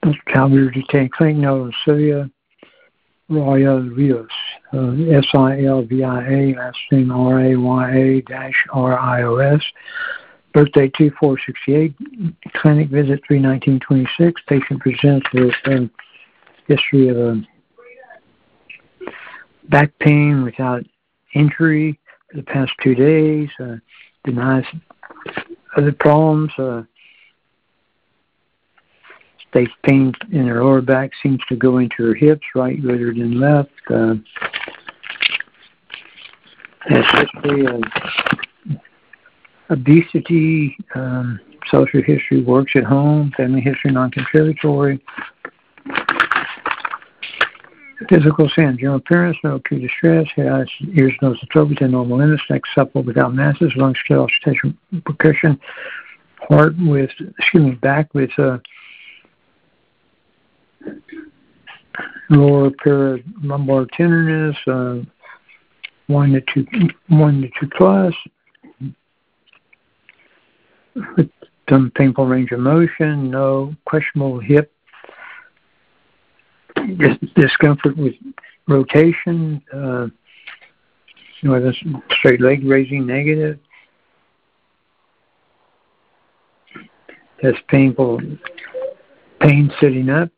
Calvary Clinic, no, Sylvia Royal Rios, Silvia, last name Raya-Rios, birthday 2468, clinic visit 3/19/26. Patient presents with history of back pain without injury for the past 2 days, denies other problems, states pain in her lower back seems to go into her hips, right rather than left. Has history of obesity, social history, works at home, family history non-contributory. Physical signs: general appearance, no acute distress, head, eyes, ears, nose, and throat within normal limits, neck supple without masses, lungs, auscultation, percussion, back with lower lumbar tenderness, 1 to 2 plus, with some painful range of motion, no questionable hip discomfort with rotation, that's straight leg raising negative, has pain sitting up,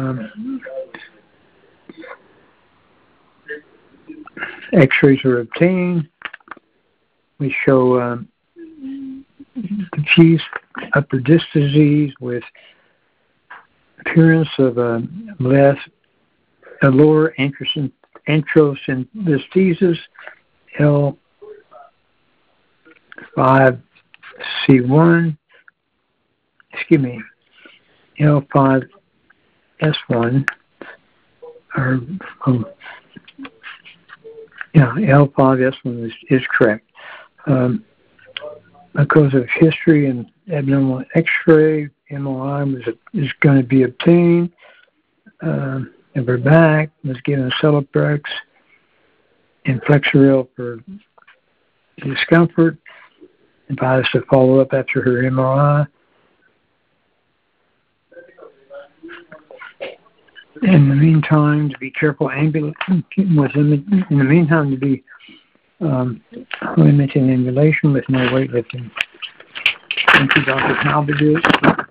x-rays are obtained. We show diffuse upper disc disease with appearance of a lower antrocentesis, L5C1, L5S1, L5S1 is correct. Because of history and abdominal X-ray, MRI is going to be obtained. Of her back was given Celebrex and Flexeril for discomfort. Advised to follow up after her MRI. In the meantime, to be careful, in the meantime, to be limiting ambulation with no weightlifting. Thank you, Dr. Halberdus.